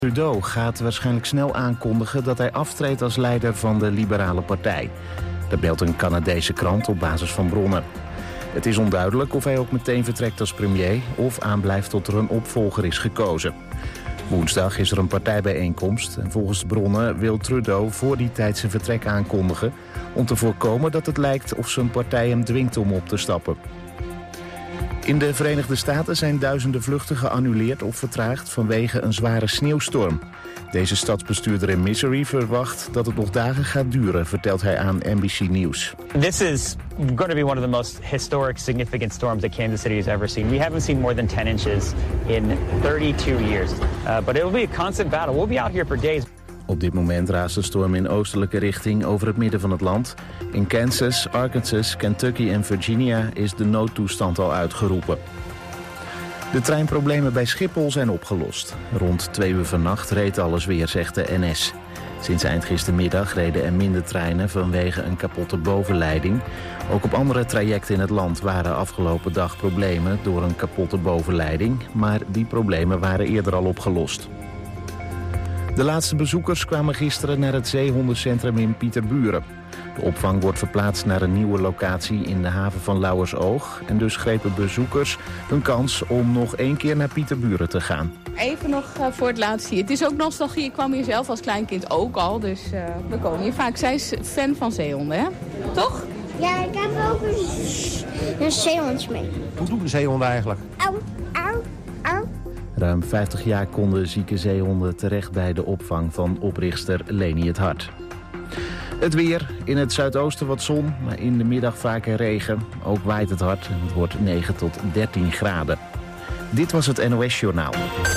Trudeau gaat waarschijnlijk snel aankondigen dat hij aftreedt als leider van de Liberale Partij. Dat meldt een Canadese krant op basis van bronnen. Het is onduidelijk of hij ook meteen vertrekt als premier of aanblijft tot er een opvolger is gekozen. Woensdag is er een partijbijeenkomst en volgens de bronnen wil Trudeau voor die tijd zijn vertrek aankondigen om te voorkomen dat het lijkt of zijn partij hem dwingt om op te stappen. In de Verenigde Staten zijn duizenden vluchten geannuleerd of vertraagd vanwege een zware sneeuwstorm. Deze stadsbestuurder in Missouri verwacht dat het nog dagen gaat duren, vertelt hij aan NBC News. This is going to be one of the most historic, significant storms that Kansas City has ever seen. We haven't seen more than 10 inches in 32 years. But it will be a constant battle. We'll be out here for days. Op dit moment raast de storm in oostelijke richting over het midden van het land. In Kansas, Arkansas, Kentucky en Virginia is de noodtoestand al uitgeroepen. De treinproblemen bij Schiphol zijn opgelost. Rond 2 uur vannacht reed alles weer, zegt de NS. Sinds eind gistermiddag reden er minder treinen vanwege een kapotte bovenleiding. Ook op andere trajecten in het land waren afgelopen dag problemen door een kapotte bovenleiding. Maar die problemen waren eerder al opgelost. De laatste bezoekers kwamen gisteren naar het zeehondencentrum in Pieterburen. De opvang wordt verplaatst naar een nieuwe locatie in de haven van Lauwersoog. En dus grepen bezoekers hun kans om nog 1 keer naar Pieterburen te gaan. Even nog voor het laatst hier. Het is ook nostalgie. Ik kwam hier zelf als kleinkind ook al. Dus we komen hier vaak. Zij is fan van zeehonden, hè? Toch? Ja, ik heb ook een zeehond mee. Hoe doen de zeehonden eigenlijk? Au, au, au. Ruim 50 jaar konden zieke zeehonden terecht bij de opvang van oprichter Leni het Hart. Het weer. In het zuidoosten wat zon, maar in de middag vaker regen. Ook waait het hard en het wordt 9 tot 13 graden. Dit was het NOS Journaal.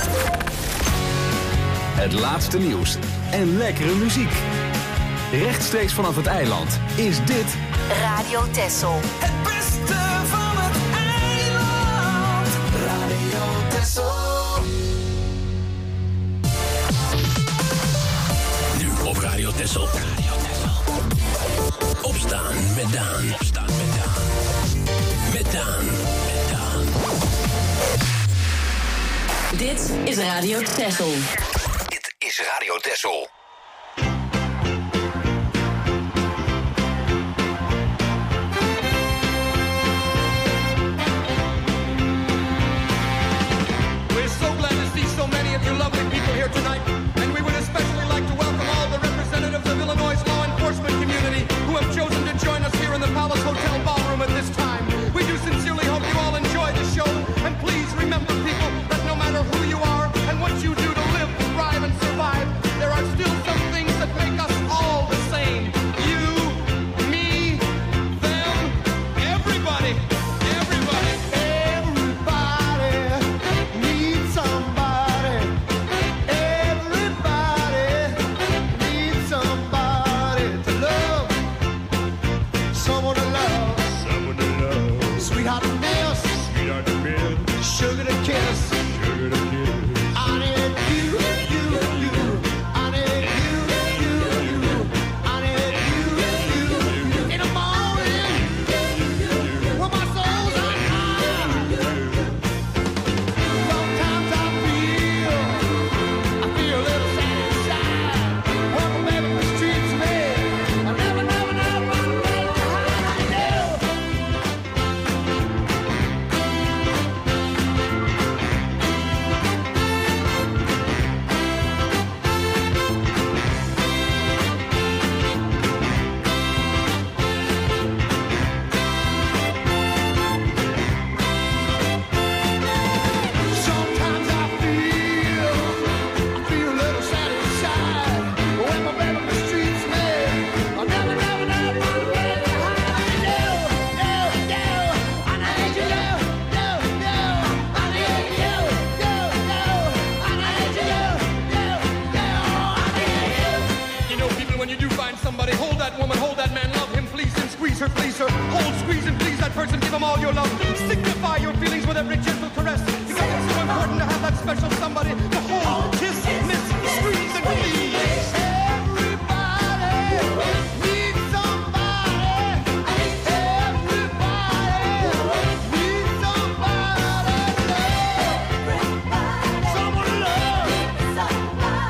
Het laatste nieuws en lekkere muziek. Rechtstreeks vanaf het eiland is dit Radio Texel. Het beste van het eiland. Radio Texel. Nu op Radio Texel. Opstaan met Daan. Opstaan met Daan. Met Daan. Met Daan. Dit is Radio Texel. Dit is Radio Texel. We're so glad to see so many of you lovely people here tonight. And we would especially like to welcome all the representatives of Illinois' law enforcement community who have chosen to join us here in the Palace Hotel ballroom at this time. We do sincerely hope you all enjoy the show. And please remember, people, that no matter who you are and what you do to live, thrive, and survive, there are still some things that make us all the same. You, me, them, everybody. Everybody. Everybody needs somebody. Everybody needs somebody to love. Someone to love. Someone to love. Sweetheart to miss. Sweetheart to miss. Sugar to kiss. Sugar to kiss. I need you, you, you. I need you, you, you. I need you, you, you. In the morning, when my soul's on fire. Sometimes I feel a little sad inside. When my baby mistreats me, I never know how to do. Sometimes I feel a little sad inside. When my baby mistreats me, I never know how to do. I need you, I need you, I need you, I need you. You know, people, when you do find somebody, hold that woman, hold that man, love him, please, and squeeze her, please her. Hold, squeeze, and please that person, give him all your love. Signify your feelings with every gentle caress, because it's so important to have that special somebody to hold, kiss, miss, squeeze, and please. Everybody needs somebody. Everybody needs somebody to love. Someone to love.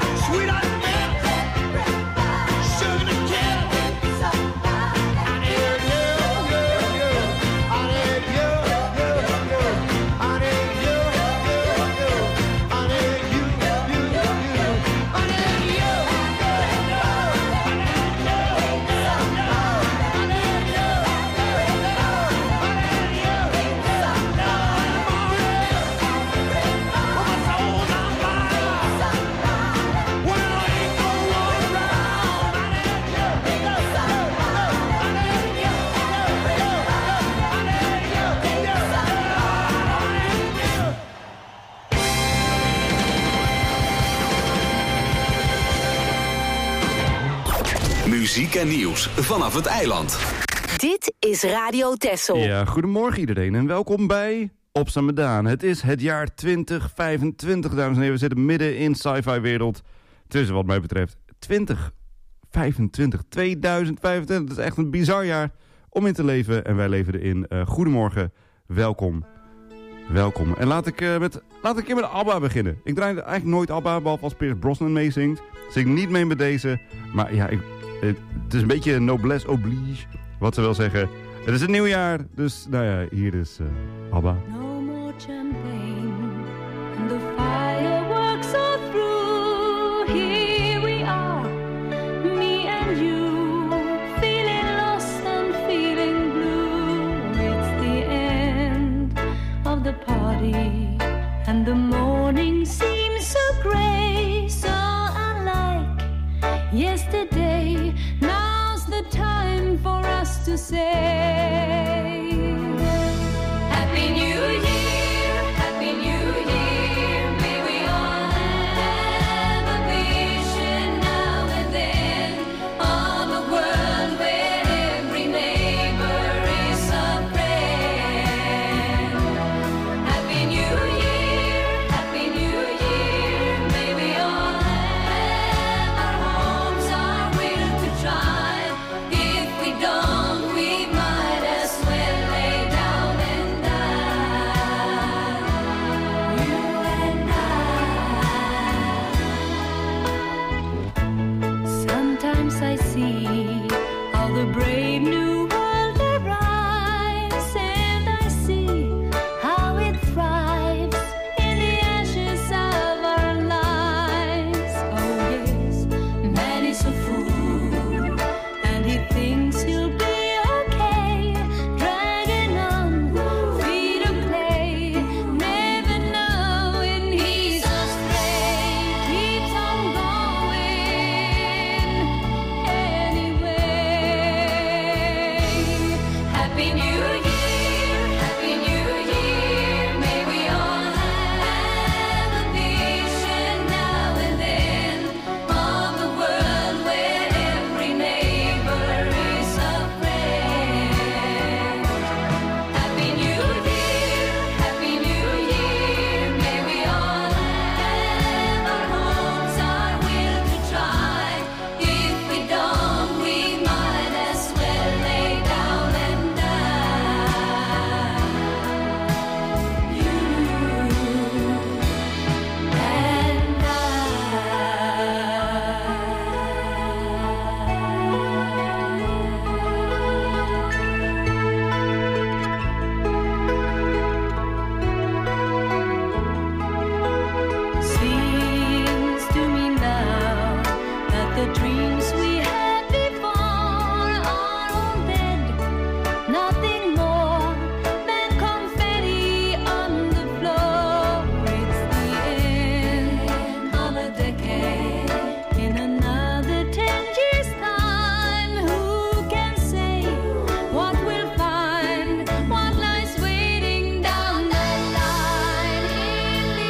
Muziek en nieuws vanaf het eiland. Dit is Radio Texel. Ja, goedemorgen iedereen en welkom bij Opstaan met Daan. Het is het jaar 2025, dames en heren. We zitten midden in sci-fi wereld. Tussen wat mij betreft 2025. Dat is echt een bizar jaar om in te leven. En wij leven erin. Goedemorgen, welkom. En laat ik met ABBA beginnen. Ik draai eigenlijk nooit ABBA, behalve als Pierce Brosnan meezingt. Zing niet mee met deze. Maar ja, het is een beetje noblesse oblige, wat ze wil zeggen. Het is een nieuw jaar, dus nou ja, hier is ABBA. No more champagne and the fireworks are through. Here we are, me and you, feeling lost and feeling blue. It's the end of the party and the morning seems so grey, so unlike yesterday. Now's the time for us to say Happy New Year, Happy New Year. May we all have a vision now and then of a world where every neighbor is a friend. Happy New Year, Happy New Year. May we all have our homes, our will to try. If we don't, we might as well lay down and die. You and I. Sometimes I see how the brave new world arrives, and I see how it thrives in the ashes of our lives. Oh yes, man is a fool, and he thinks he'll be okay, dragging on feet of clay, never knowing he's astray, keeps on going anyway. Happy New Year, Happy New Year. May we all have a vision now and then of a world where every neighbor is a friend. Happy New Year, Happy New Year. May we all have our homes, our will to try. If we don't, we might as well lay down and die. You Seems to me now that the dreams we had before are all dead. Nothing more than confetti on the floor. It's the end of a decade. In another 10 years' time, who can say what we'll find? What lies waiting down that line? In the end, I'm 89. Happy New Year, Happy New Year. May we all have a vision now and then of a world where every neighbor is a friend. Happy New Year, Happy New Year. May we all have our homes, our will to try. If we don't, we might as well lay down and die. You and I.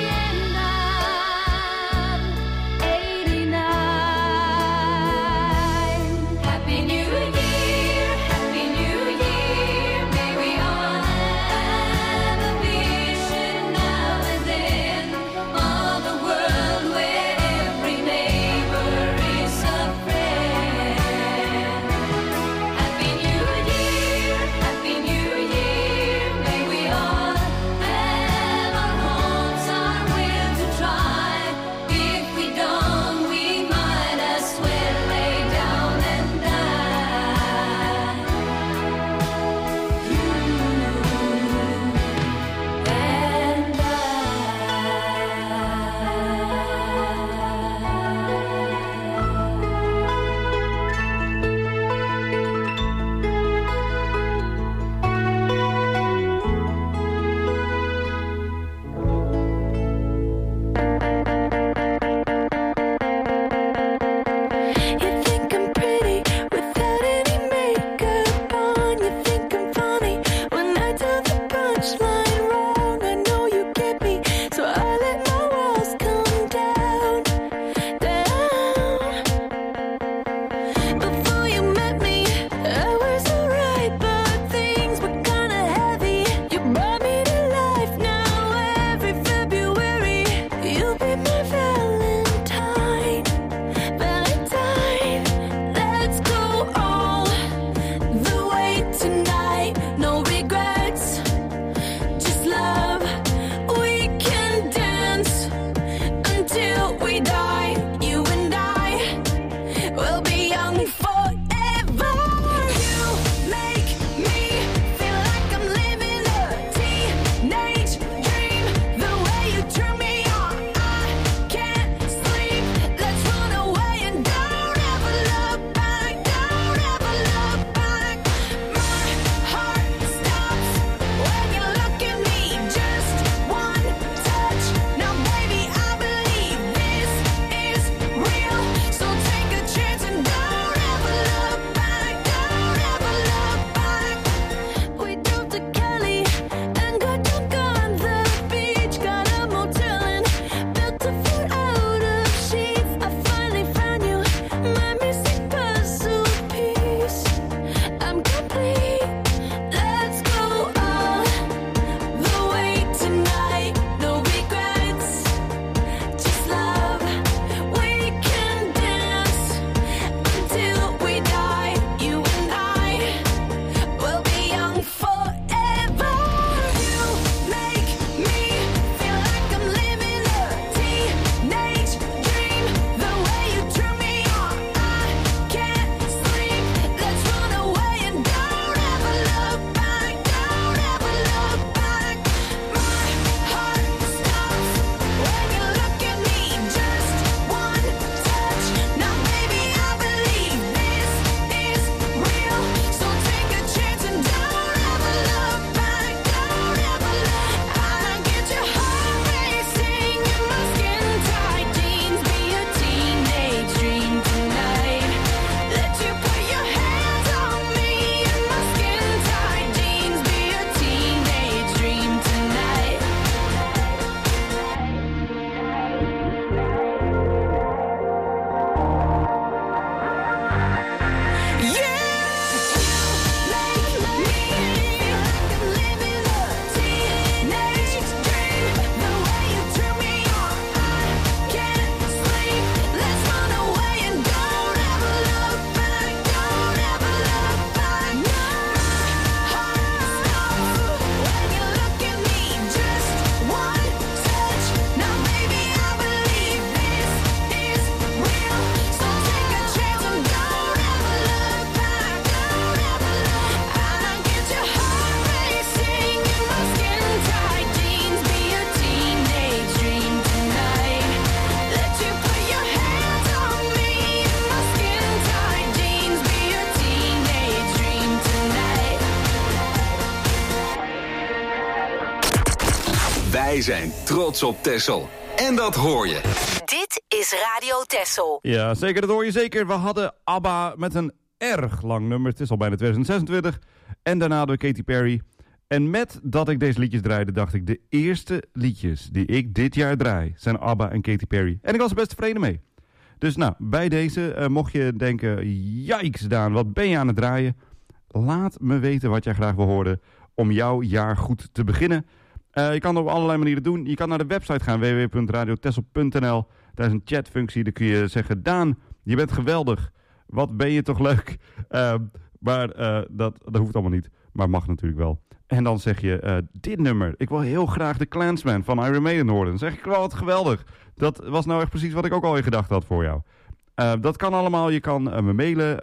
Wij zijn trots op Texel. En dat hoor je. Dit is Radio Texel. Ja, zeker, dat hoor je zeker. We hadden ABBA met een erg lang nummer. Het is al bijna 2026. En daarna door Katy Perry. En met dat ik deze liedjes draaide, dacht ik... de eerste liedjes die ik dit jaar draai zijn ABBA en Katy Perry. En ik was er best tevreden mee. Dus nou, bij deze, mocht je denken... Yikes, Daan, wat ben je aan het draaien? Laat me weten wat jij graag wil horen om jouw jaar goed te beginnen. Je kan het op allerlei manieren doen. Je kan naar de website gaan, www.radiotessel.nl. Daar is een chatfunctie, daar kun je zeggen... Daan, je bent geweldig. Wat ben je toch leuk? Maar dat hoeft allemaal niet. Maar mag natuurlijk wel. En dan zeg je, dit nummer. Ik wil heel graag de Klansman van Iron Maiden horen. Dan zeg ik wel, wat geweldig. Dat was nou echt precies wat ik ook al in gedachten had voor jou. Dat kan allemaal. Je kan me mailen.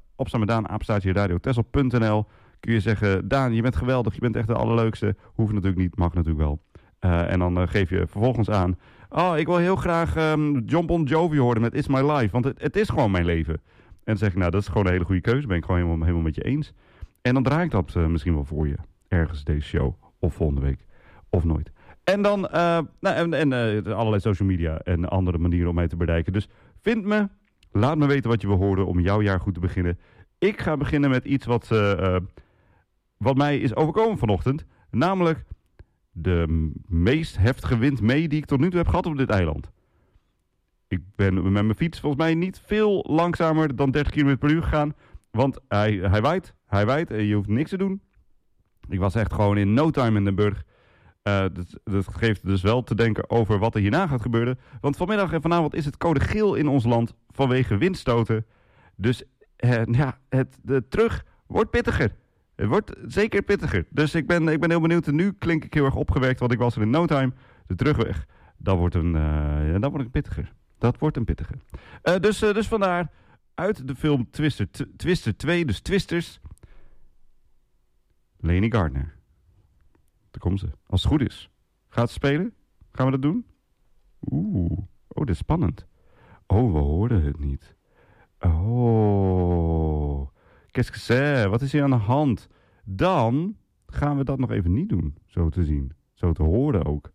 @radiotessel.nl. Kun je zeggen, Daan, je bent geweldig. Je bent echt de allerleukste. Hoeft natuurlijk niet, mag natuurlijk wel. En dan geef je vervolgens aan... Oh, ik wil heel graag John Bon Jovi horen met It's My Life. Want het is gewoon mijn leven. En dan zeg ik, nou, dat is gewoon een hele goede keuze. Ben ik gewoon helemaal met je eens. En dan draai ik dat misschien wel voor je. Ergens deze show. Of volgende week. Of nooit. En dan allerlei social media en andere manieren om mij te bereiken. Dus vind me. Laat me weten wat je wil horen om jouw jaar goed te beginnen. Ik ga beginnen met iets wat mij is overkomen vanochtend. Namelijk de meest heftige wind mee die ik tot nu toe heb gehad op dit eiland. Ik ben met mijn fiets volgens mij niet veel langzamer dan 30 km per uur gegaan. Want hij waait en je hoeft niks te doen. Ik was echt gewoon in no time in Den Burg. Dat geeft dus wel te denken over wat er hierna gaat gebeuren. Want vanmiddag en vanavond is het code geel in ons land vanwege windstoten. Dus de terug wordt pittiger. Het wordt zeker pittiger. Dus ik ben heel benieuwd. En nu klink ik heel erg opgewerkt, want ik was er in no time. De terugweg, dat wordt een pittiger. Dat wordt een pittiger. Dus vandaar uit de film Twister 2, dus Twisters... Leni Gardner. Daar komt ze. Als het goed is. Gaat ze spelen? Gaan we dat doen? Oh, dit is spannend. Oh, we hoorden het niet. Oh. Qu'est-ce que c'est? Wat is hier aan de hand? Dan gaan we dat nog even niet doen. Zo te zien. Zo te horen ook.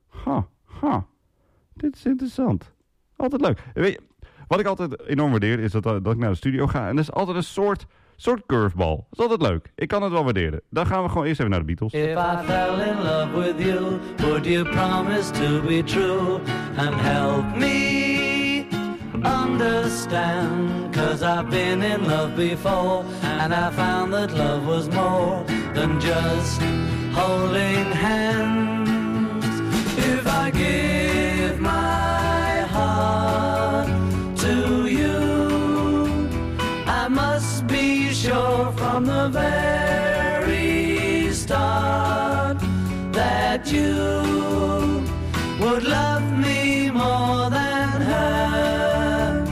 Dit is interessant. Altijd leuk. Weet je, wat ik altijd enorm waardeer is dat ik naar de studio ga. En dat is altijd een soort curveball. Dat is altijd leuk. Ik kan het wel waarderen. Dan gaan we gewoon eerst even naar de Beatles. If I fell in love with you, would you promise to be true and help me understand? 'Cause I've been in love before and I found that love was more than just holding hands. If I give my heart to you, I must be sure from the very start that you would love me more than her.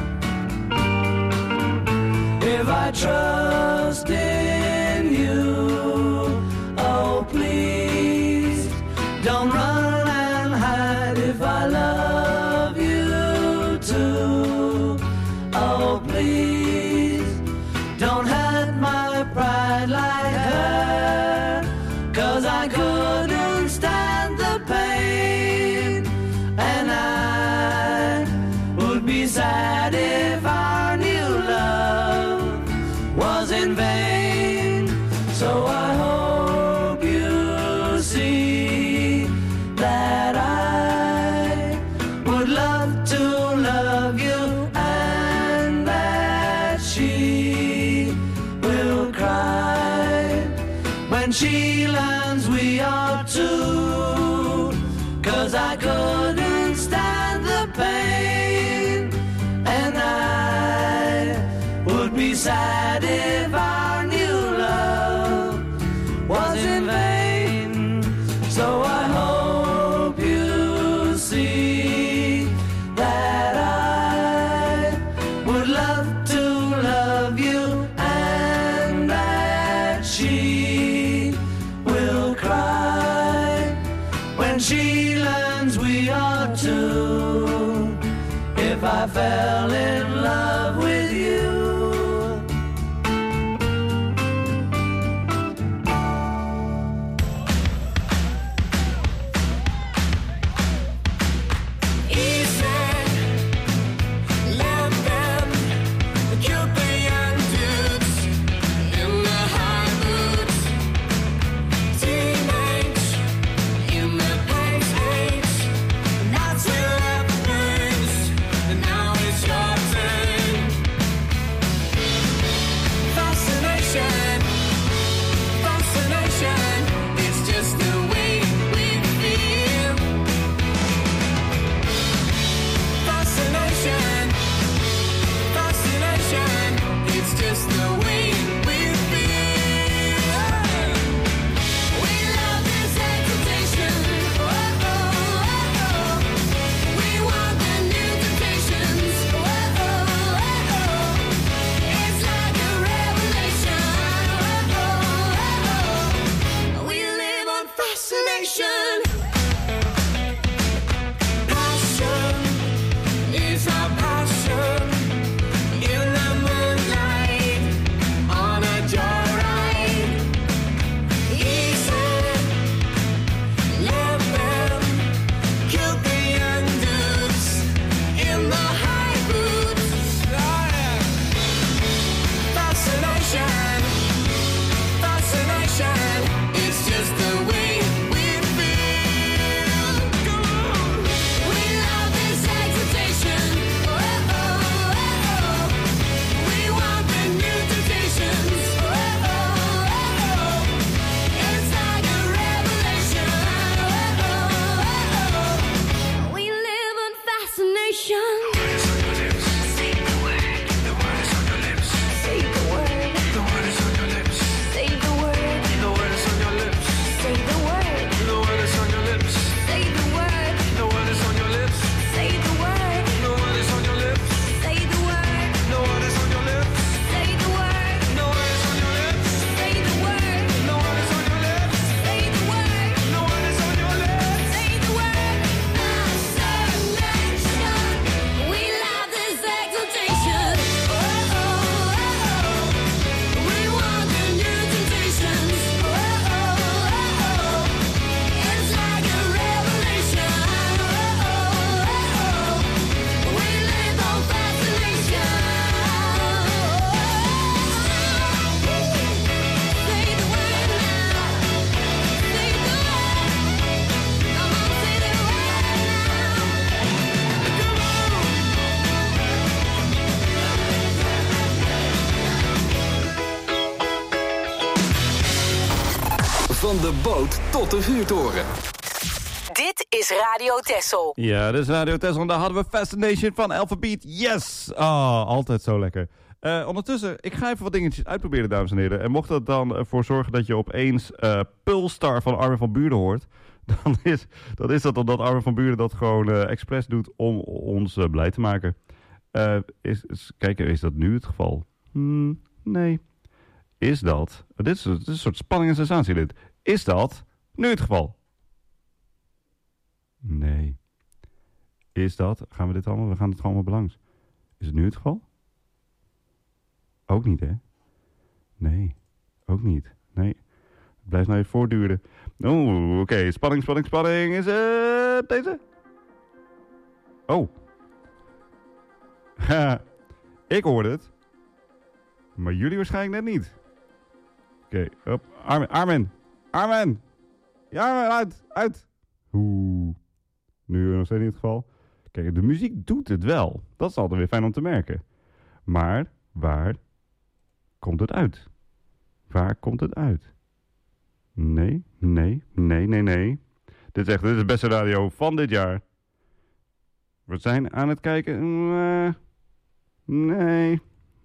If I trust in you, oh please don't run and hide. If I love you too, oh please don't hurt my pride like her. 'Cause I couldn't stand the pain, and I would be sad if our new love was in vain. So I hope you see that I would love to love you, and that she will cry when she learns we are two. 'Cause I couldn't stand the pain, and I would be sad if our new love was in vain. So I hope you see that I would love to love you, and that she will cry when she learns we are two. If I fell in love with you. Van de boot tot de vuurtoren. Dit is Radio Texel. Ja, dit is Radio Texel en daar hadden we Fascination van Alphabeat. Yes! Altijd zo lekker. Ondertussen, ik ga even wat dingetjes uitproberen, dames en heren. En mocht dat dan ervoor zorgen dat je opeens Pulstar van Armin van Buuren hoort, dan is dat omdat Armin van Buuren dat gewoon expres doet om ons blij te maken. Kijk, is dat nu het geval? Nee. Is dat... Dit is een soort spanning en sensatie dit. Is dat nu het geval? Nee. Is dat... Gaan we dit allemaal... We gaan het allemaal belangs. Is het nu het geval? Ook niet, hè? Nee. Ook niet. Nee. Het blijft nou even voortduren. Oké. Spanning. Is het deze? Oh. Ik hoorde het. Maar jullie waarschijnlijk net niet. Oké. Armin. Ja, uit. Nu nog steeds niet het geval. Kijk, de muziek doet het wel. Dat is altijd weer fijn om te merken. Maar waar komt het uit? Waar komt het uit? Nee. Dit is de beste radio van dit jaar. We zijn aan het kijken. Nee.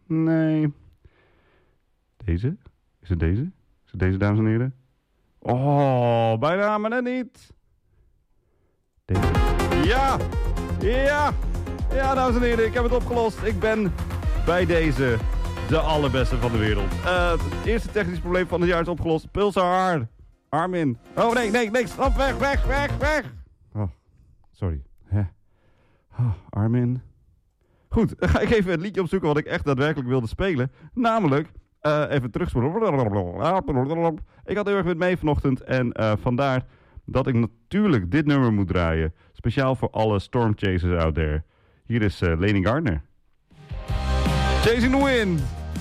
Deze? Is het deze? Is het deze, dames en heren? Oh, bijna, maar net niet. Deze. Ja, dames en heren, ik heb het opgelost. Ik ben bij deze de allerbeste van de wereld. Het eerste technisch probleem van het jaar is opgelost. Pulsar. Armin. Oh, nee. Stop, weg. Oh, sorry. Armin. Goed, ga ik even het liedje opzoeken wat ik echt daadwerkelijk wilde spelen. Namelijk, even terugspoelen. Ik had heel erg met mee vanochtend en vandaar dat ik natuurlijk dit nummer moet draaien. Speciaal voor alle stormchasers out there. Hier is Lenny Gardner. Chasing the Wind.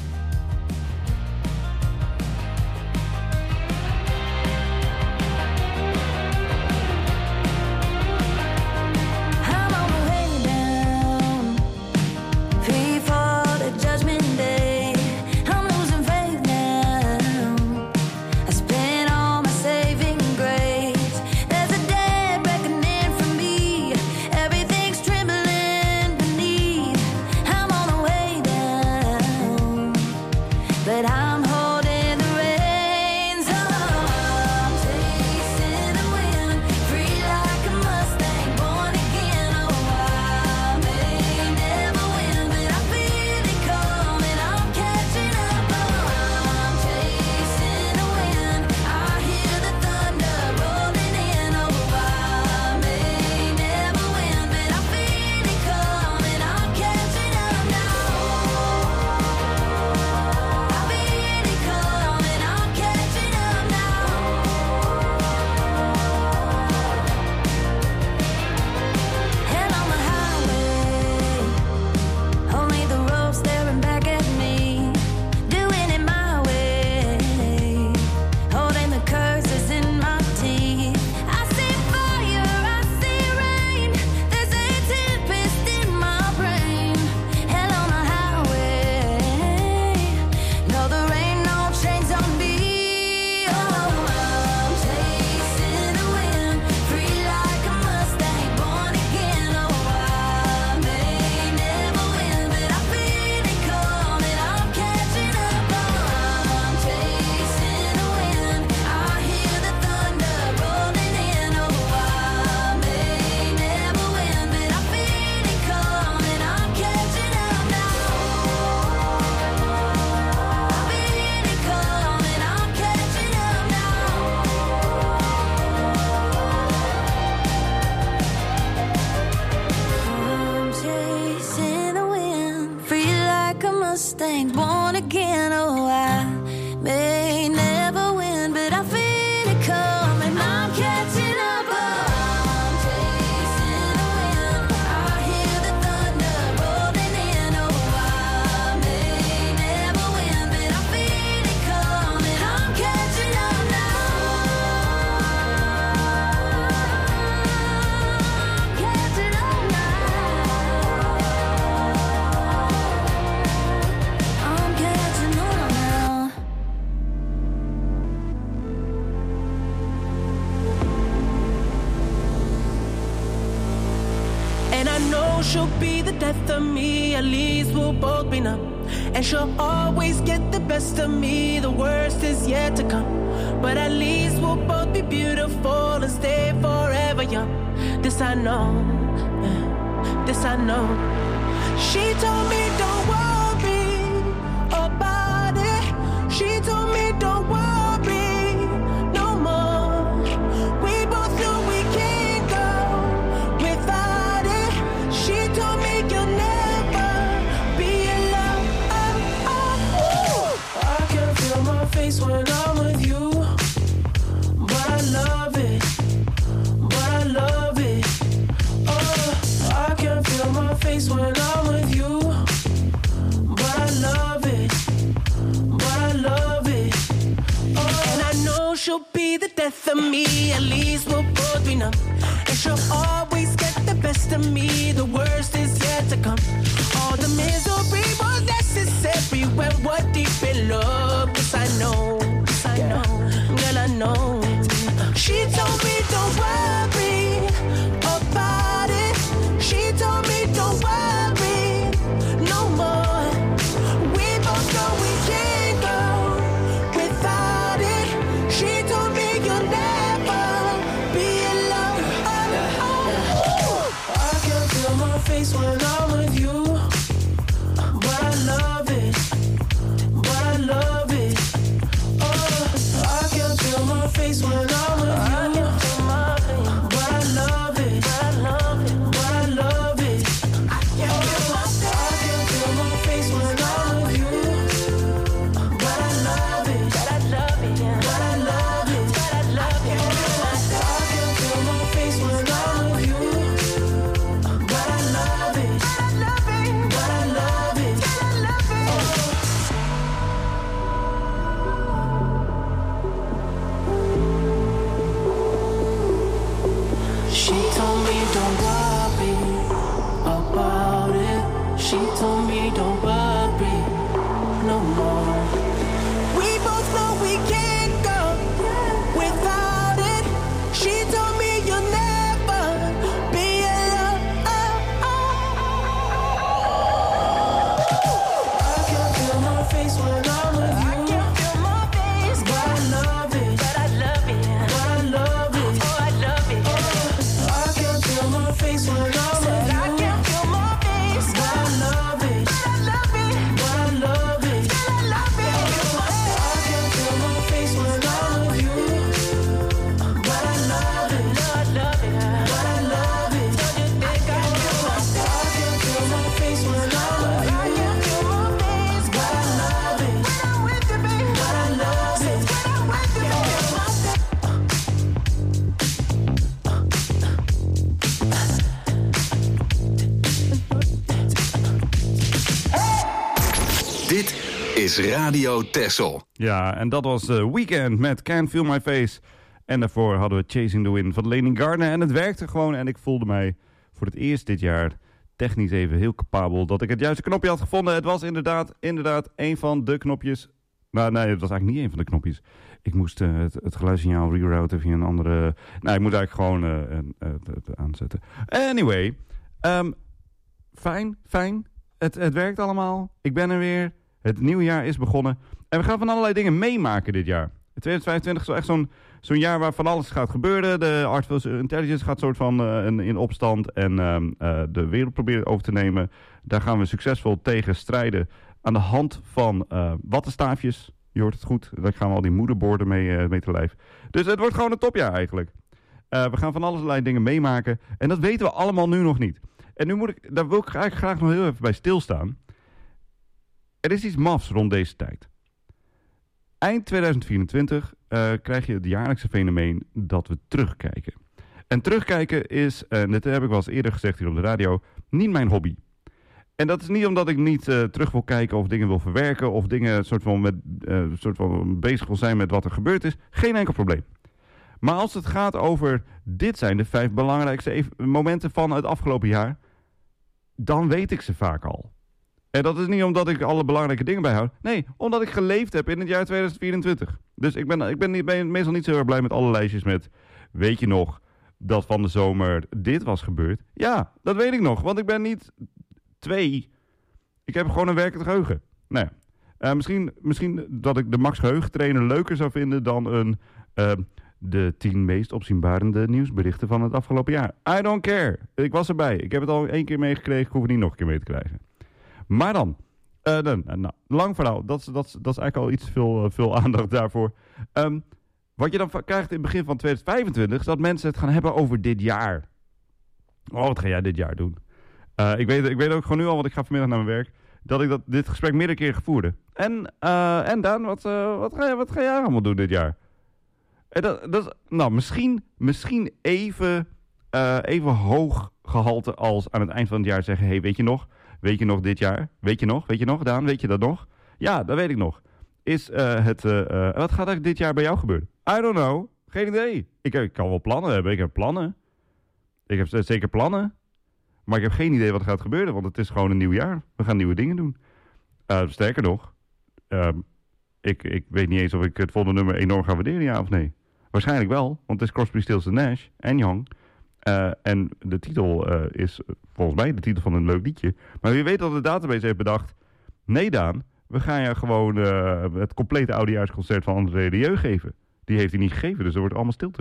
Mustang, born again. Oh, I may never win, but I feel it coming. I'm catching up. I'm chasing the wind. I hear the thunder rolling in. Oh, I may never win, but I feel it coming. I'm catching up now. I'm catching up now. I'm catching up now. death of me, at least we'll both be numb. And she'll always get the best of me, the worst is yet to come. But at least we'll both be beautiful and stay forever young. This I know, yeah, this I know. She told me don't worry about it. She told me don't worry no more. We both know we can't go without it. She told me you'll never be alone. I can feel my face when I'm with you, but I love it, but I love it. Oh, I can feel my face when I'm with you, but I love it, but I love it. Oh, and I know she'll be the death of me, at least we'll both be numb. And she'll always get the best of me, the worst is yet to come. All the misery was necessary when we're deep in love. Yes, I know, girl, I know. She told me don't worry about it. She told me don't worry no more. We both know we can't go without it. She told me you'll never be alone. I can feel my face when I'm with you, but I love it, but I love it. Oh, I can feel my face when I'm with you, but I love it, but I love it, but I love it. I can feel my face when I'm with you, but I love it, but I love it, but I love it, but I love it. I can feel my face when I'm with you, but I love it, but I love it, but I love it, but I love it. She told me don't worry about it. She told me don't worry no more. We both know we can't go without it. She told me you'll never be alone. I can feel my face when I'm with you. I can feel my face, but I love it, but I love it, but I love it. Oh, I love it. I can feel my face when I'm with you. I can feel my face, but I love it, but I love it, but I love it, but I love it. I can feel my face when I'm with you, but I love it, but I love it, but I love it. Don't you think I can feel my face when I'm with you? I can feel my face, but I love it, when I'm with you, baby, but I love it, when I'm with you, Dit is Radio Texel. Ja, en dat was Weekend met Can't Feel My Face. En daarvoor hadden we Chasing the Wind van Lenny Gardner. En het werkte gewoon en ik voelde mij voor het eerst dit jaar technisch even heel capabel dat ik het juiste knopje had gevonden. Het was inderdaad een van de knopjes. Nou, nee, het was eigenlijk niet een van de knopjes. Ik moest het geluidssignaal rerouten via een andere. Nou, ik moet eigenlijk gewoon het aanzetten. Anyway, fijn. Het werkt allemaal. Ik ben er weer. Het nieuwe jaar is begonnen. En we gaan van allerlei dingen meemaken dit jaar. 2025 is wel echt zo'n jaar waar van alles gaat gebeuren. De artificial intelligence gaat soort van in opstand. En de wereld proberen over te nemen. Daar gaan we succesvol tegen strijden. Aan de hand van wattenstaafjes. Je hoort het goed. Daar gaan we al die moederborden mee te lijf. Dus het wordt gewoon een topjaar eigenlijk. We gaan van allerlei dingen meemaken. En dat weten we allemaal nu nog niet. En daar wil ik eigenlijk graag nog heel even bij stilstaan. Er is iets mafs rond deze tijd. Eind 2024 krijg je het jaarlijkse fenomeen dat we terugkijken. En terugkijken is, dat heb ik wel eens eerder gezegd hier op de radio, niet mijn hobby. En dat is niet omdat ik niet terug wil kijken of dingen wil verwerken of dingen soort van bezig wil zijn met wat er gebeurd is. Geen enkel probleem. Maar als het gaat over dit zijn de 5 belangrijkste momenten van het afgelopen jaar, dan weet ik ze vaak al. En dat is niet omdat ik alle belangrijke dingen bijhoud. Nee, omdat ik geleefd heb in het jaar 2024. Dus ik ben meestal niet zo heel erg blij met alle lijstjes met, weet je nog dat van de zomer dit was gebeurd? Ja, dat weet ik nog, want ik ben niet 2, ik heb gewoon een werkend geheugen. Nou ja. Misschien dat ik de Max Geheugentrainer leuker zou vinden dan de 10 meest opzienbarende nieuwsberichten van het afgelopen jaar. I don't care. Ik was erbij. Ik heb het al 1 keer meegekregen. Ik hoef het niet nog een keer mee te krijgen. Maar dan. Lang verhaal. Dat is eigenlijk al iets veel aandacht daarvoor. Wat je dan krijgt in het begin van 2025... is dat mensen het gaan hebben over dit jaar. Oh, wat ga jij dit jaar doen? Ik weet ook gewoon nu al, want ik ga vanmiddag naar mijn werk... dat ik dit gesprek meerdere keren gevoerde. En Daan, wat ga jij allemaal doen dit jaar? Misschien even hoog gehalte als aan het eind van het jaar zeggen... hey, weet je nog dit jaar? Weet je nog, Daan? Weet je dat nog? Ja, dat weet ik nog. Wat gaat er dit jaar bij jou gebeuren? I don't know. Geen idee. Ik kan wel plannen hebben. Ik heb plannen. Ik heb zeker plannen. Maar ik heb geen idee wat er gaat gebeuren. Want het is gewoon een nieuw jaar. We gaan nieuwe dingen doen. Sterker nog. Ik weet niet eens of ik het volgende nummer enorm ga waarderen, ja of nee. Waarschijnlijk wel. Want het is Crosby, Stills & Nash en Young. En de titel is volgens mij de titel van een leuk liedje. Maar wie weet dat de database heeft bedacht... Nee, Daan, we gaan je gewoon het complete oudejaarsconcert van André Rieu geven. Die heeft hij niet gegeven, dus er wordt allemaal stilte.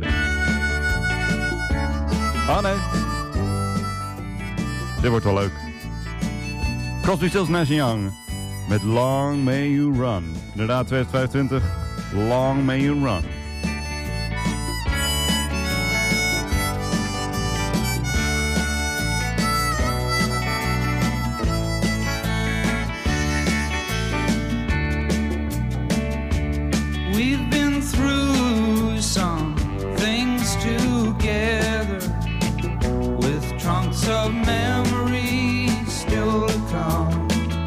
Ah, nee. Dit wordt wel leuk. Crosby, Stills, Nash & Young. Met Long May You Run. Inderdaad, 2025. Long May You Run. We've been through some things together, with trunks of memories still to come.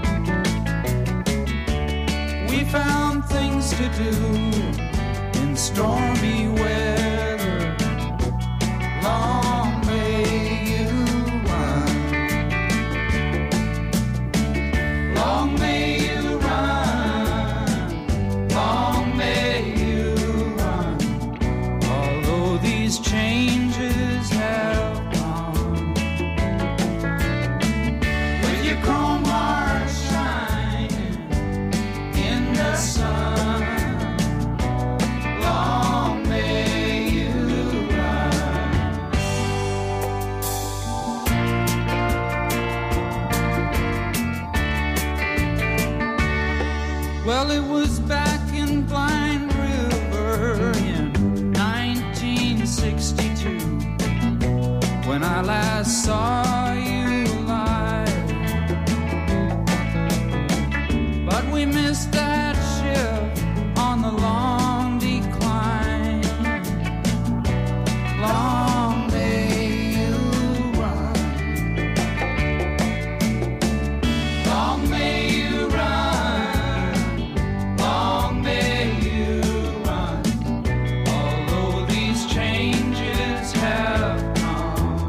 We found things to do in stormy weather. Long may you run. Long may you run. Long may you run. Although these changes have come, with your chrome heart shining in the sun. Long may you run. Well, it was back in Blind River in 1962 when I last saw you live. But we missed that ship on the long decline. Long may you run. Long may you run. Long may you run. Although these changes have come,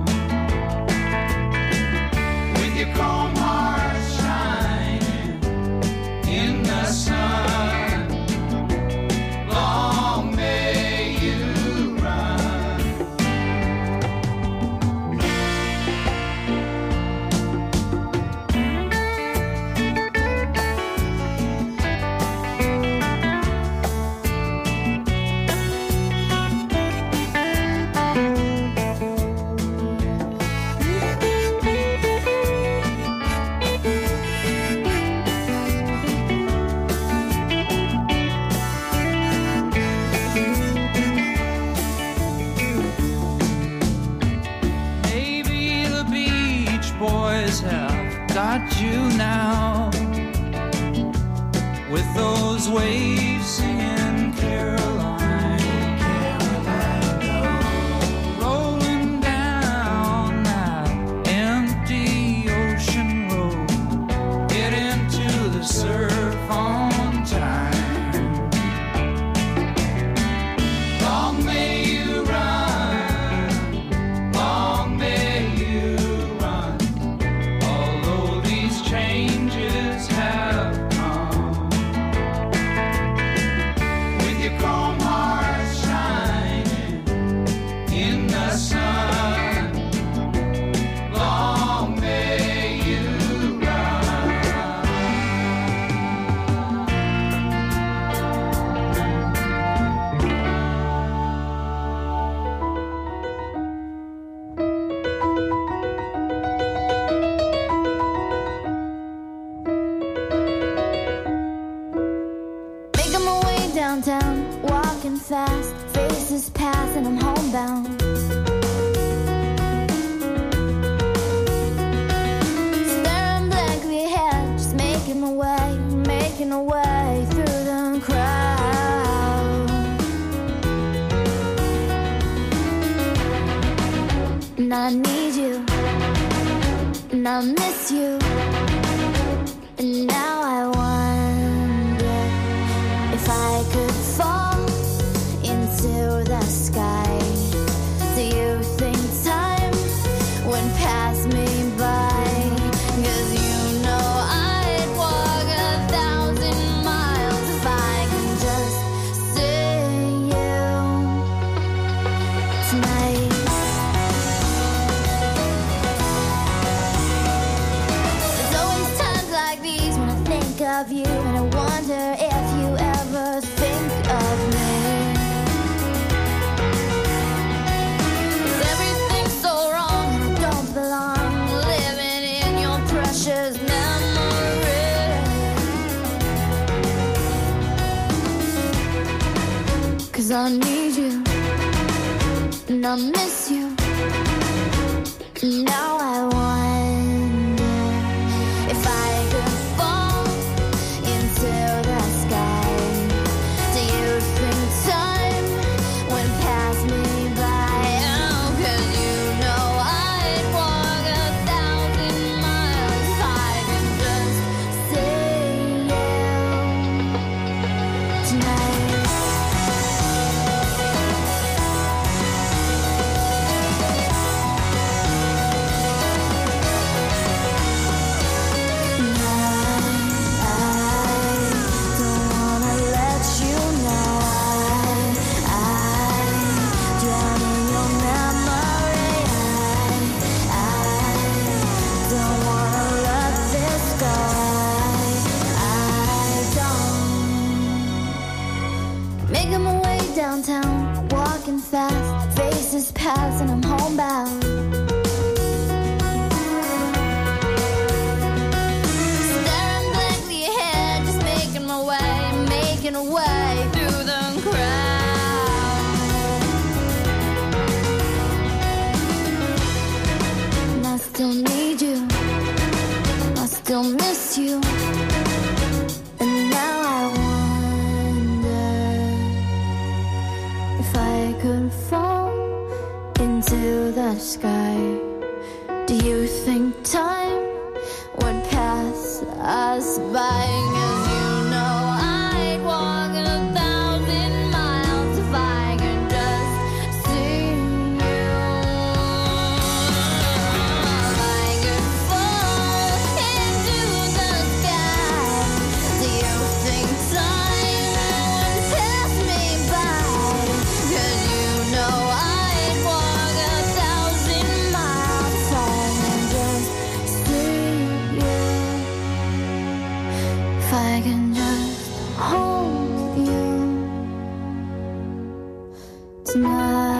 with your chrome heart shining in the sun. Long may you run. Maybe the Beach Boys have got you now, with those waves singing Caroline, Caroline, rolling down that empty ocean road, get into the surf on time. Long may you run. Long may you run. Although these changes have come, with your chrome heart shining in the sun. Long may you run. downtown, walking fast, faces pass and I'm homebound. Staring blankly ahead, just making my way through the crowd. And I need you, and I miss you, and now I wonder if I could fall into the sky. Do you think time would pass me by? 'Cause you know I'd walk 1,000 miles if I can just see you tonight. There's always times like these when I think of you, and I wonder if you ever think of me. 'Cause everything's so wrong and I don't belong, living in your precious memory. 'Cause I need you and I miss you, and now I wonder if I could fall into the sky. Do you think time would pass me by? Oh, 'cause you know I'd walk 1,000 miles if I could just see you tonight. Making my way downtown, walking fast, faces pass and I'm homebound. Staring blankly ahead, just making my way through the crowd. And I still need you, I still miss you, and now I wonder if I could fall into the sky. Do you think time would pass us by? 'Cause you know I'd walk 1,000 miles if I could just see you. If I could fall into the sky, do you think time would pass me by? 'Cause you know I'd walk 1,000 miles if I can just see you. If I can just hold you tonight.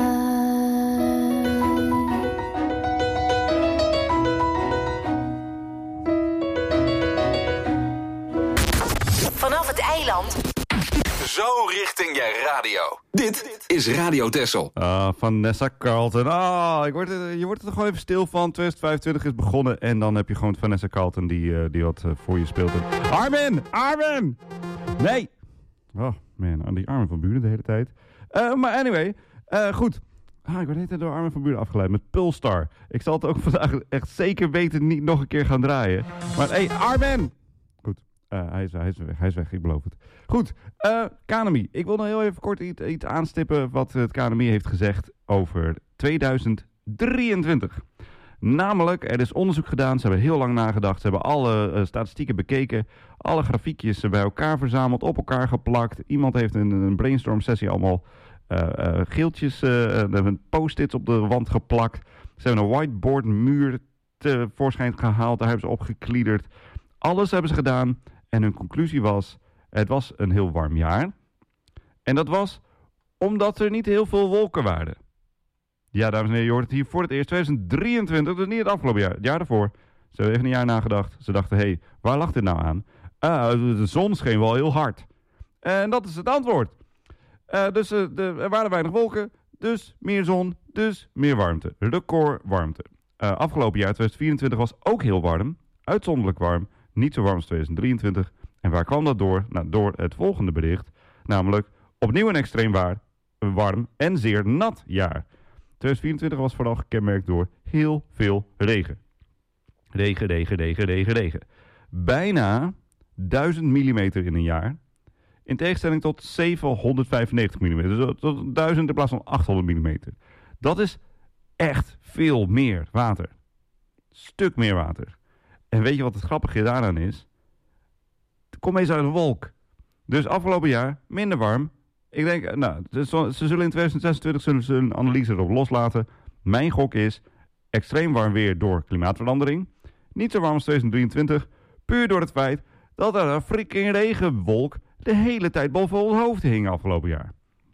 Vanaf het eiland. Zo richting je radio. Dit is Radio Texel. Vanessa Carlton. Je wordt er gewoon even stil van. 2025 is begonnen en dan heb je gewoon Vanessa Carlton die wat voor je speelt. Armin! Nee! Oh man, aan die Armin van Buren de hele tijd. Maar anyway, goed. Ik word net door Armin van Buren afgeleid met Pulstar. Ik zal het ook vandaag echt zeker weten niet nog een keer gaan draaien. Maar hey, Armin! Goed, hij is weg, ik beloof het. Goed, KNMI. Ik wil nog heel even kort iets aanstippen wat het KNMI heeft gezegd over 2023. Namelijk, er is onderzoek gedaan, ze hebben heel lang nagedacht, ze hebben alle statistieken bekeken, alle grafiekjes bij elkaar verzameld, op elkaar geplakt. Iemand heeft een brainstorm sessie allemaal geeltjes, post-its op de wand geplakt. Ze hebben een whiteboard muur tevoorschijn gehaald, daar hebben ze op gekliederd. Alles hebben ze gedaan en hun conclusie was, het was een heel warm jaar. En dat was omdat er niet heel veel wolken waren. Ja, dames en heren, je hoort het hier voor het eerst. 2023, dus niet het afgelopen jaar. Het jaar daarvoor. Ze hebben even een jaar nagedacht. Ze dachten, waar lag dit nou aan? De zon scheen wel heel hard. En dat is het antwoord. Dus er waren weinig wolken, dus meer zon, dus meer warmte. Record warmte. Afgelopen jaar, 2024, was ook heel warm. Uitzonderlijk warm. Niet zo warm als 2023. En waar kwam dat door? Nou, door het volgende bericht. Namelijk opnieuw een extreem warm en zeer nat jaar. 2024 was vooral gekenmerkt door heel veel regen. Regen. Bijna 1000 mm in een jaar. In tegenstelling tot 795 mm. Dus tot 1000 in plaats van 800 mm. Dat is echt veel meer water. Stuk meer water. En weet je wat het grappige daaraan is? Kom eens uit een wolk. Dus afgelopen jaar minder warm. Ik denk, nou, ze zullen in 2026 een analyse erop loslaten. Mijn gok is extreem warm weer door klimaatverandering. Niet zo warm als 2023. Puur door het feit dat er een freaking regenwolk de hele tijd boven ons hoofd hing afgelopen jaar.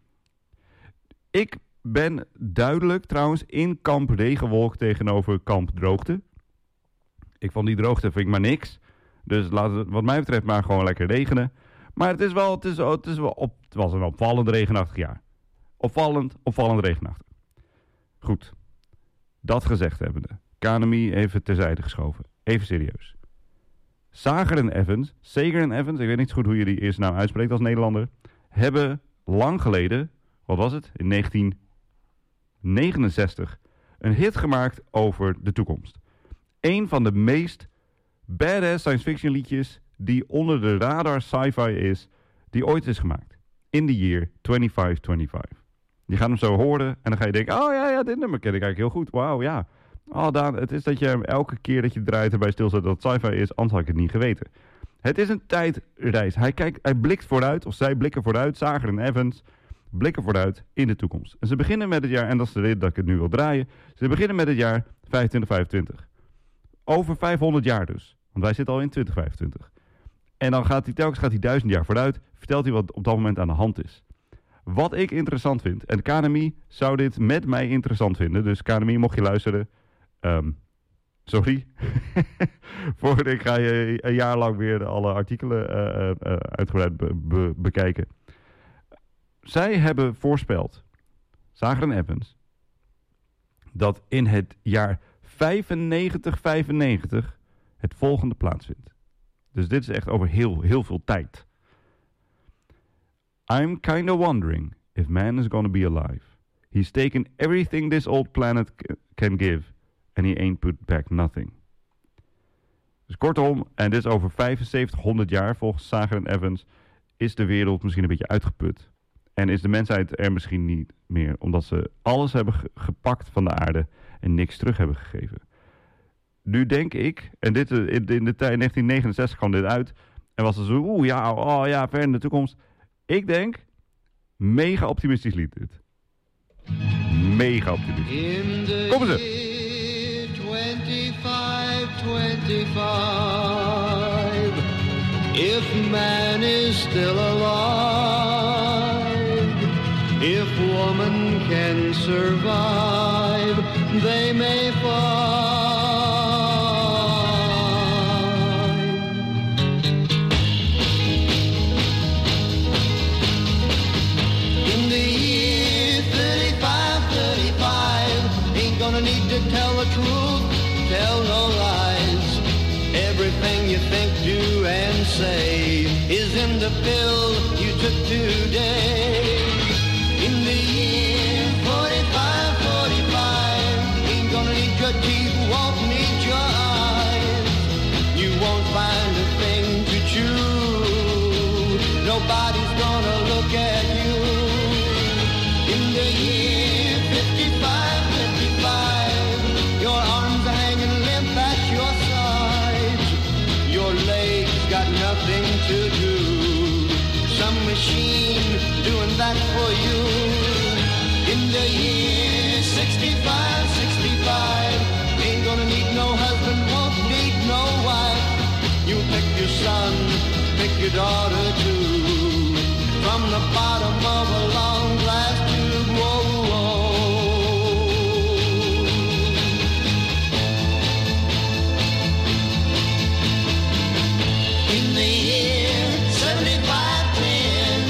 Ik ben duidelijk trouwens in kamp regenwolk tegenover kamp droogte. Ik vond die droogte vind ik maar niks. Dus laat het wat mij betreft maar gewoon lekker regenen. Maar het was een opvallend regenachtig jaar. Opvallend regenachtig. Goed. Dat gezegd hebbende. KNMI even terzijde geschoven. Even serieus. Sager en Evans, ik weet niet zo goed hoe je die eerste naam uitspreekt als Nederlander, hebben lang geleden, wat was het? In 1969, een hit gemaakt over de toekomst. Een van de meest badass science fiction liedjes die onder de radar sci-fi is, die ooit is gemaakt. In the year 2525. Je gaat hem zo horen en dan ga je denken, oh ja, dit nummer ken ik eigenlijk heel goed. Wauw, ja. Oh Daan, het is dat je hem elke keer dat je draait erbij stilzet dat het sci-fi is, anders had ik het niet geweten. Het is een tijdreis. Hij blikt vooruit, of zij blikken vooruit, Sager en Evans blikken vooruit in de toekomst. En ze beginnen met het jaar, en dat is de reden dat ik het nu wil draaien, ze beginnen met het jaar 2525. Over 500 jaar dus. Want wij zitten al in 2025. En dan gaat hij telkens 1000 jaar vooruit, vertelt hij wat op dat moment aan de hand is. Wat ik interessant vind, en KNMI zou dit met mij interessant vinden, dus KNMI mocht je luisteren, sorry, ik ga je een jaar lang weer alle artikelen uitgebreid bekijken. Zij hebben voorspeld, Sager en Evans, dat in het jaar 9595 het volgende plaatsvindt. Dus dit is echt over heel veel tijd. I'm kinda wondering if man is gonna be alive. He's taken everything this old planet can give, and he ain't put back nothing. Dus kortom, en dit is over 7500 jaar volgens Sager en Evans, is de wereld misschien een beetje uitgeput. En is de mensheid er misschien niet meer, omdat ze alles hebben gepakt van de aarde en niks terug hebben gegeven. Nu denk ik, en dit in de tijd 1969 kwam dit uit, en was er zo, ver in de toekomst. Ik denk, mega optimistisch lied dit. Mega optimistisch. Kom eens. 2525, if man is still alive, if woman can survive, they may find. In the year 3535, ain't gonna need to tell the truth, tell no lies. Everything you think, do, and say is in the pill you took today. In the year 4545, ain't gonna need your teeth, won't need your eyes. You won't find a thing to chew. Nobody's gonna look at you. In the year 5555, your arms are hanging limp at your sides. Your legs got nothing to do. Some machine doing that for you. In the year 6565, ain't gonna need no husband, won't need no wife. You pick your son, pick your daughter too. From the bottom of a long glass tube, whoa, whoa. In the year 7510,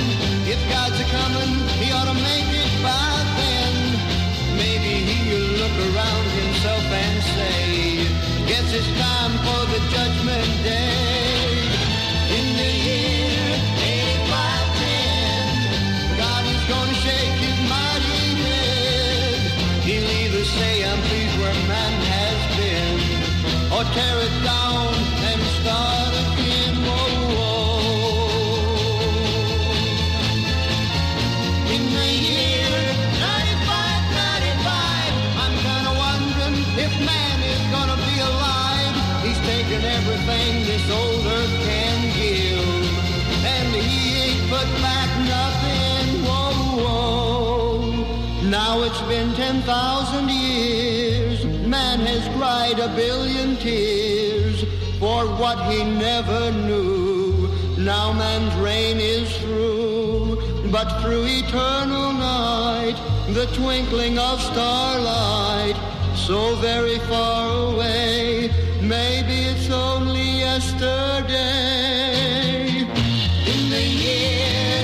Now it's been 10,000 years. Man has cried a billion tears for what he never knew. Now man's reign is through, but through eternal night, the twinkling of starlight, so very far away, maybe it's only yesterday. In the year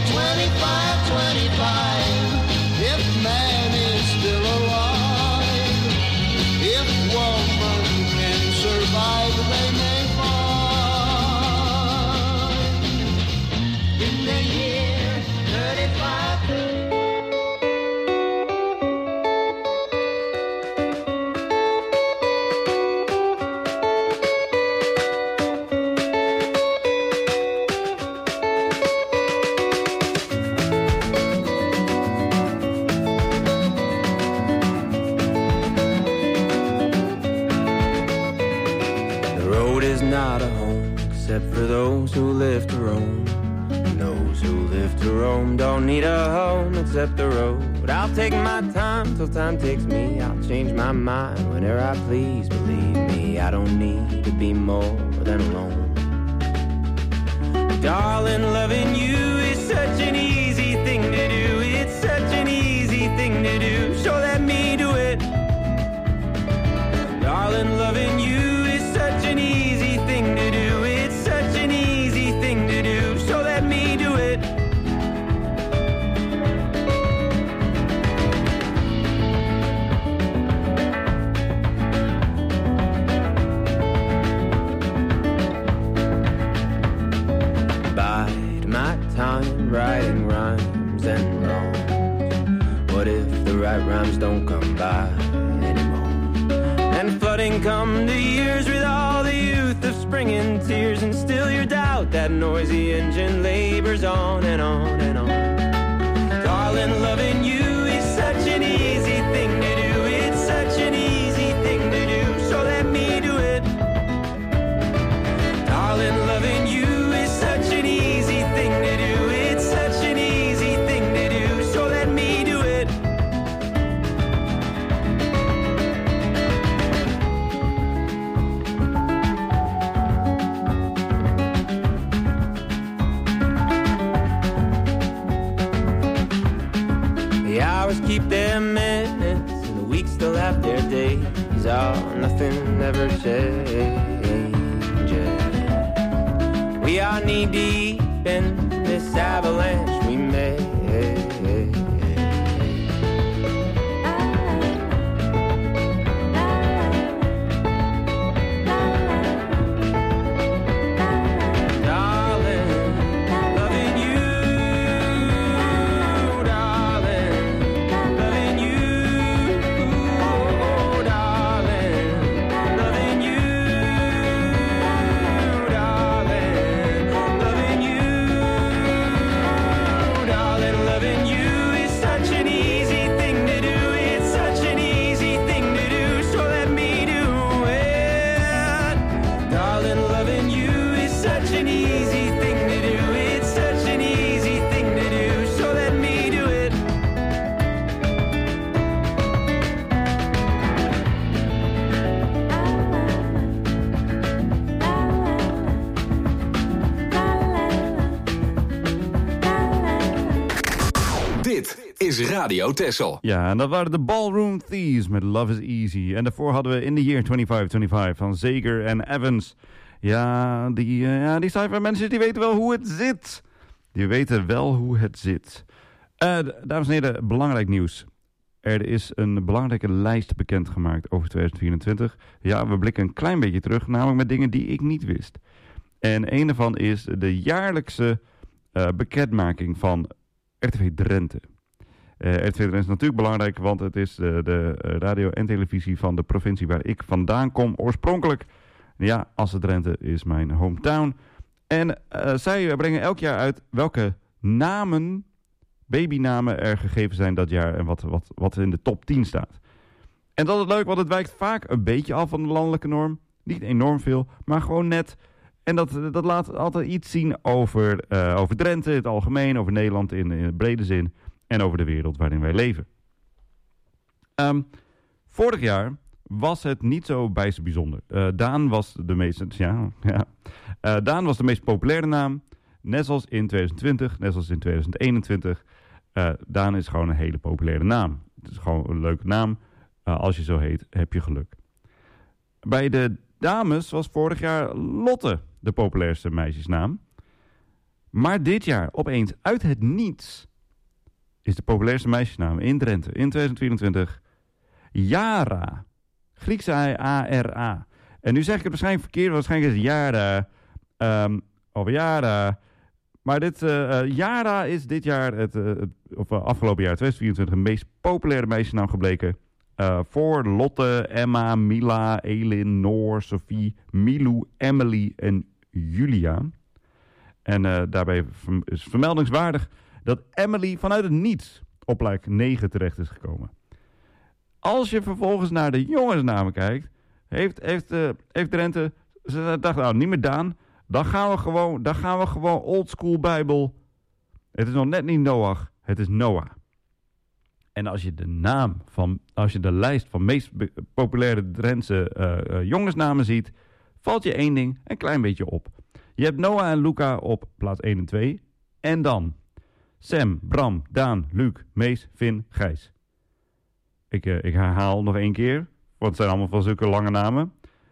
2525, if man is still alive, if woman can survive, they may find. In the year 35. Except for those who live to roam. And those who live to roam don't need a home except the road. I'll take my time till time takes me. I'll change my mind whenever I please. Believe me, I don't need to be more than alone. Darling, loving you is such an easy thing to do. It's such an easy thing to do. So let me do it. Darling, loving you is such an easy thing to do. Writing rhymes and wrongs. What if the right rhymes don't come by anymore? And flooding come the years with all the youth of spring and tears, and still your doubt, that noisy engine labors on and on and on. Darling, loving you is such an easy thing to do. It's such an easy thing to do, so let me do it. Darling, loving you is such an easy thing to do. Keep their minutes, and the weeks still have their days. Oh, nothing ever changes. We are knee deep in this avalanche we made. Is Radio Texel. Ja, en dat waren de Ballroom Thieves met Love is Easy. En daarvoor hadden we In the Year 2525 van Zager en Evans. Ja, die sci-fi mensen die weten wel hoe het zit. Die weten wel hoe het zit. Dames en heren, belangrijk nieuws. Er is een belangrijke lijst bekendgemaakt over 2024. Ja, we blikken een klein beetje terug, namelijk met dingen die ik niet wist. En een daarvan is de jaarlijkse bekendmaking van RTV Drenthe. RTV Drenthe is natuurlijk belangrijk, want het is de radio en televisie van de provincie waar ik vandaan kom. Oorspronkelijk, ja, Assen Drenthe is mijn hometown. En zij brengen elk jaar uit welke namen, babynamen er gegeven zijn dat jaar en wat in de top 10 staat. En dat is leuk, want het wijkt vaak een beetje af van de landelijke norm. Niet enorm veel, maar gewoon net. En dat laat altijd iets zien over Drenthe in het algemeen, over Nederland in brede zin en over de wereld waarin wij leven. Vorig jaar was het niet zo bijster bijzonder. Daan was de meest populaire naam. Net zoals in 2020, net zoals in 2021. Daan is gewoon een hele populaire naam. Het is gewoon een leuke naam. Als je zo heet, heb je geluk. Bij de dames was vorig jaar Lotte de populairste meisjesnaam. Maar dit jaar, opeens uit het niets, is de populairste meisjesnaam in Drenthe in 2024 Yara. Griekse A-R-A. En nu zeg ik het waarschijnlijk verkeerd, waarschijnlijk is het Yara. Of Yara. Maar Yara is dit jaar, afgelopen jaar 2024, de meest populaire meisjesnaam gebleken. Voor Lotte, Emma, Mila, Elin, Noor, Sophie, Milou, Emily en Julia. En daarbij is vermeldingswaardig dat Emily vanuit het niets op plek 9 terecht is gekomen. Als je vervolgens naar de jongensnamen kijkt, heeft Drenthe, ze dacht, nou niet meer Daan, dan gaan we gewoon oldschool Bijbel. Het is nog net niet Noach, het is Noah. En als je de lijst van meest populaire Drentse jongensnamen ziet, valt je één ding een klein beetje op. Je hebt Noah en Luca op plaats 1 en 2. En dan Sam, Bram, Daan, Luc, Mees, Finn, Gijs. Ik herhaal nog 1 keer, want het zijn allemaal van zulke lange namen.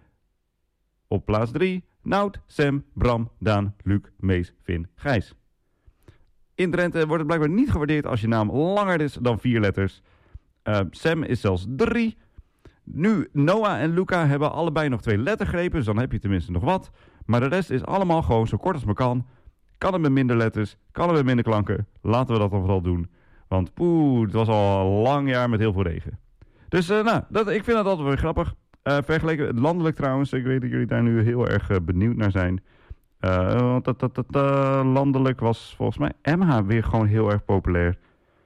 Op plaats 3, Nout, Sam, Bram, Daan, Luc, Mees, Finn, Gijs. In Drenthe wordt het blijkbaar niet gewaardeerd als je naam langer is dan 4 letters. Sam is zelfs 3. Nu, Noah en Luca hebben allebei nog 2 lettergrepen, dus dan heb je tenminste nog wat. Maar de rest is allemaal gewoon zo kort als maar kan. Kan het met minder letters, kan het met minder klanken. Laten we dat dan vooral doen. Want het was al een lang jaar met heel veel regen. Dus ik vind dat altijd wel grappig. Vergeleken landelijk trouwens, ik weet dat jullie daar nu heel erg benieuwd naar zijn. Landelijk was volgens mij Emma weer gewoon heel erg populair.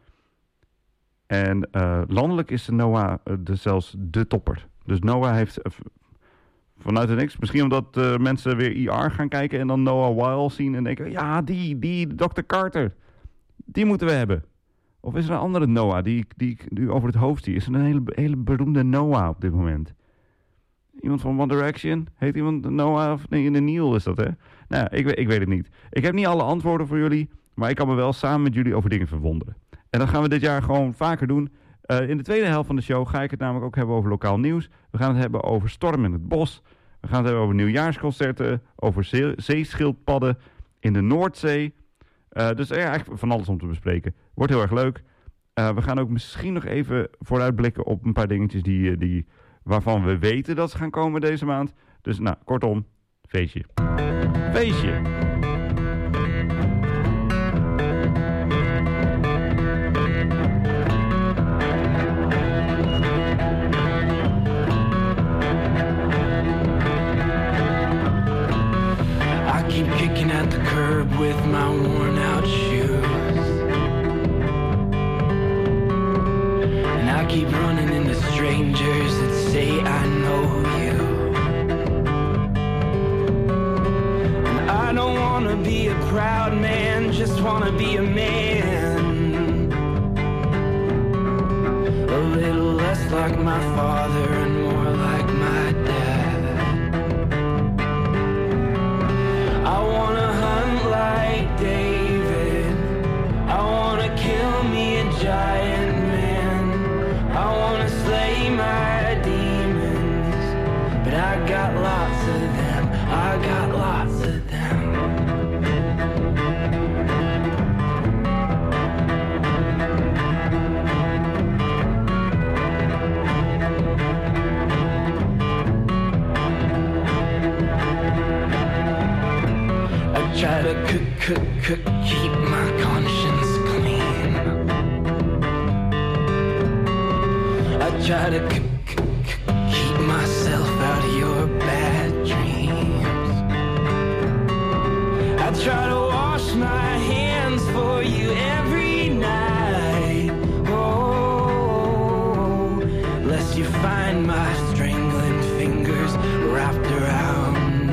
En landelijk is Noah zelfs de topper. Dus Noah heeft vanuit het niks. Misschien omdat mensen weer IR gaan kijken en dan Noah Weil zien en denken, ja, die Dr. Carter, die moeten we hebben. Of is er een andere Noah die ik nu over het hoofd zie? Is er een hele beroemde Noah op dit moment? Iemand van One Direction? Heet iemand Noah? Of nee, Neil is dat, hè? Nou ja, ik weet het niet. Ik heb niet alle antwoorden voor jullie, maar ik kan me wel samen met jullie over dingen verwonderen. En dat gaan we dit jaar gewoon vaker doen. In de tweede helft van de show ga ik het namelijk ook hebben over lokaal nieuws. We gaan het hebben over storm in het bos. We gaan het hebben over nieuwjaarsconcerten, over zeeschildpadden in de Noordzee. Dus eigenlijk van alles om te bespreken. Wordt heel erg leuk. We gaan ook misschien nog even vooruitblikken op een paar dingetjes waarvan we weten dat ze gaan komen deze maand. Dus kortom, feestje. Feestje! I keep kicking at the curb with my worn out shoes, and I keep running into strangers that say I know you. And I don't wanna be a proud man, just wanna be a man, a little less like my father and more like my dad. I wanna hunt like David, I wanna kill me a giant man, I wanna slay my demons, but I got lots of them, I got lots of them. I try to keep my conscience clean. I try to keep myself out of your bad dreams. I try to wash my hands for you every night. Oh, lest you find my strangling fingers wrapped around.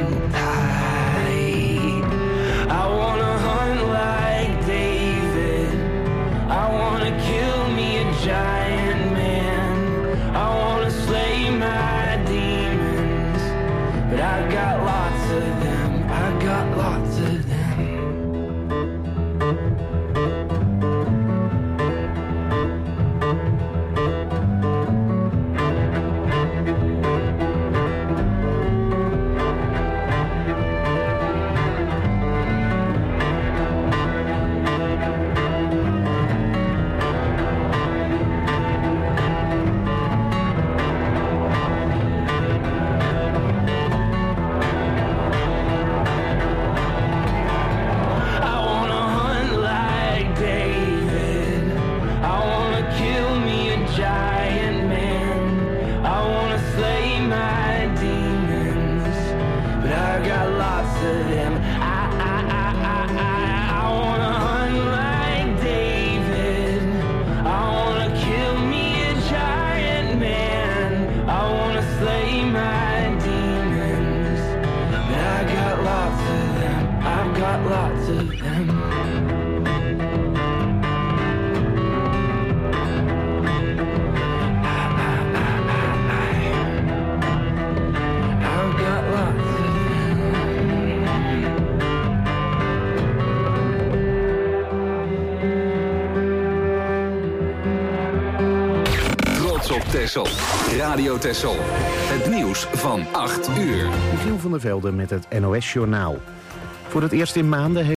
I wanna hunt like David, I wanna kill me a giant man, got lots of them. I've got lots of Trots op Texel. Radio Texel. Het nieuws van 8 uur. Michiel van der Velde met het NOS Journaal. Voor het eerst in maanden